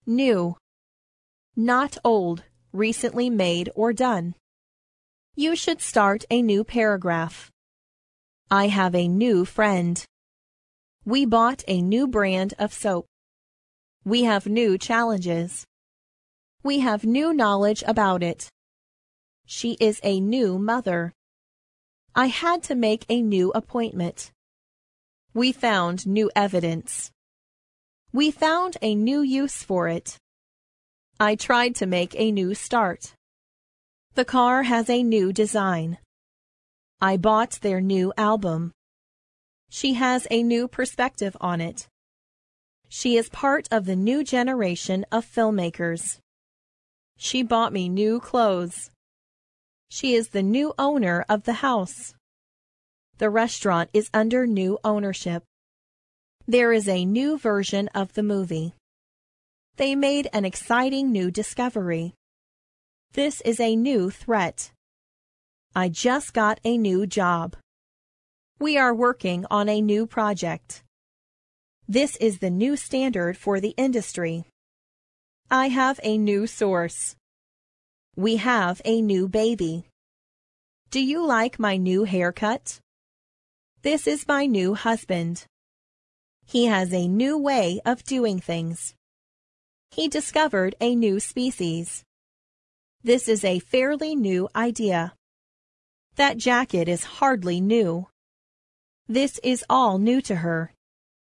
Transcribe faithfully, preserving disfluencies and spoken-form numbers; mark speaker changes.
Speaker 1: New. Not old, recently made or done. You should start a new paragraph. I have a new friend. We bought a new brand of soap. We have new challenges. We have new knowledge about it. She is a new mother. I had to make a new appointment. We found new evidence. We found a new use for it. I tried to make a new start. The car has a new design. I bought their new album. She has a new perspective on it. She is part of the new generation of filmmakers. She bought me new clothes. She is the new owner of the house. The restaurant is under new ownership. There is a new version of the movie. They made an exciting new discovery. This is a new threat. I just got a new job. We are working on a new project. This is the new standard for the industry. I have a new source. We have a new baby. Do you like my new haircut? This is my new husband. He has a new way of doing things. He discovered a new species. This is a fairly new idea. That jacket is hardly new. This is all new to her.